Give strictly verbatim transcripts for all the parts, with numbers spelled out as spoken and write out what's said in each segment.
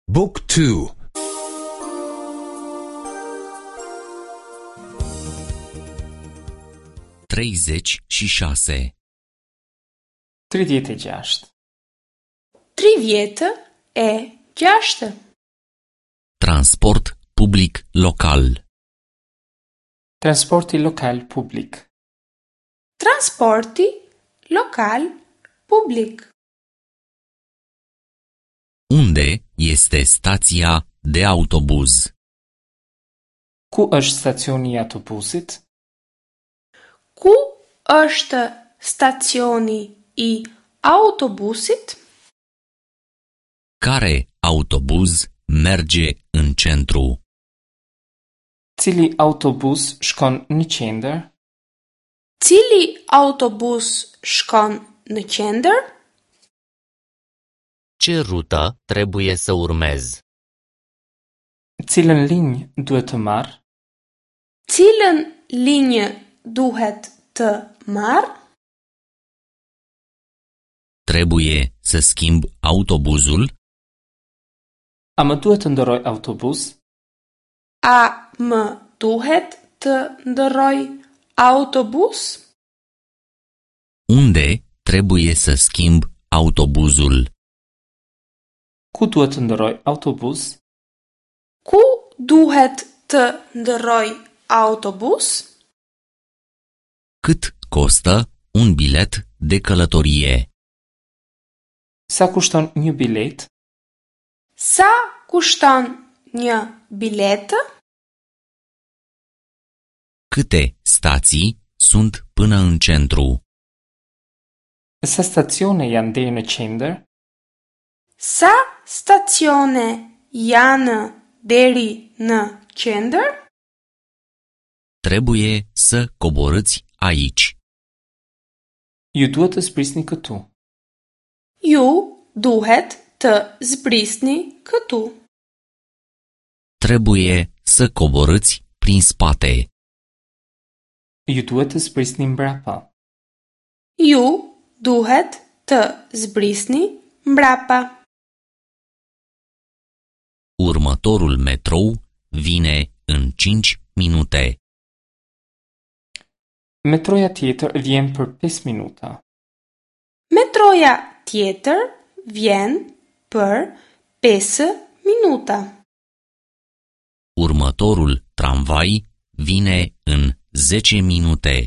Book two. treizeci și șase. tridhjetë e gjashtë. Tridhjetë e gjashtë. Transport public local. Transporti lokal publik. Transporti local public. Unde este stația de autobuz? Ku është stacioni i autobusit? Ku është stacioni i autobusit? Care autobuz merge în centru? Cili autobus shkon në qendër? Cili autobus shkon në qendër? Ce rută trebuie să urmez? Cilën linjë duhet të marr? Cilën linjë duhet të marr? Trebuie să schimb autobuzul? A më duhet të ndërroj autobus? A më duhet të ndërroj autobus? Unde trebuie să schimb autobuzul? Ku duhet të ndërroj autobus? Ku duhet të ndërroj autobus? Cât costă un bilet de călătorie? Sa kushton një bilet? Sa kushton një biletë? Câte stații sunt până în centru? Sa stacione janë deri në qendër? Sa stacione janë deri në qendër? Trebuie să coborâți aici. Ju duhet të zbrisni këtu. Ju duhet të zbrisni këtu. Trebuie să coborâți prin spate. Ju duhet të zbrisni mbrapa. Ju duhet të zbrisni mbrapa. Următorul metrou vine în cinci minute. Metroja tjetër vjen për pesë minuta. Metroja tjetër vjen për pesë minuta. Următorul tramvai vine în zece minute.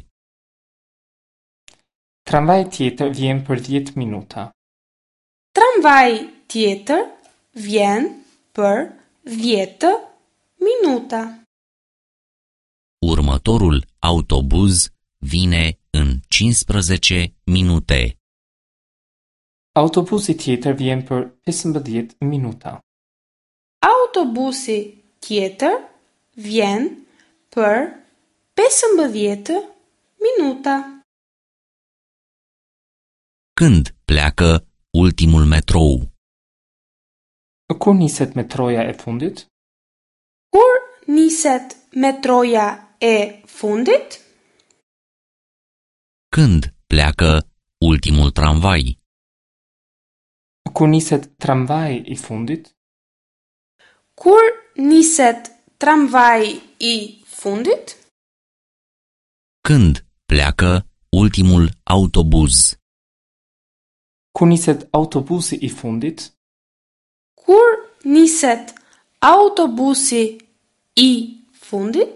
Tramvaj tjetër vjen për dhjetë minuta. Tramvaj tjetër vjen për dhjetë minuta. Următorul autobuz vine în cincisprezece minute. Autobusi tjetër vjen për pesëmbëdhjetë minuta. Autobusi tjetër vjen për pesëmbëdhjetë minuta. Când pleacă ultimul metrou? Kur niset metroja e fundit? Kur niset metroja e fundit? Când pleacă ultimul tramvai? Kur niset tramvaji i fundit? Kur niset tramvaji i fundit? Când pleacă ultimul autobuz? Kur niset autobusi i fundit? Kur niset autobusi i fundit?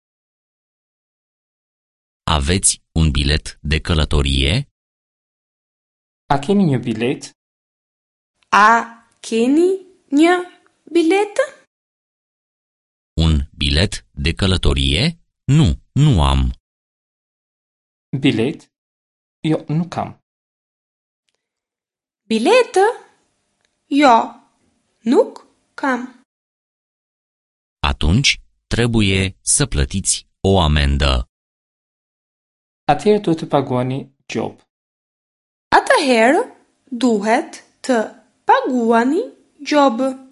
Aveți un bilet de călătorie? A keni një bilet? A keni një biletë? Un bilet de călătorie? Nu, nu am. Bilet? Jo, nuk kam. Biletë? Jo, nuk kam. Atunci trebuie să plătiți o amendă. Atëherë duhet të paguani gjobë. Atëherë duhet të paguani gjobë.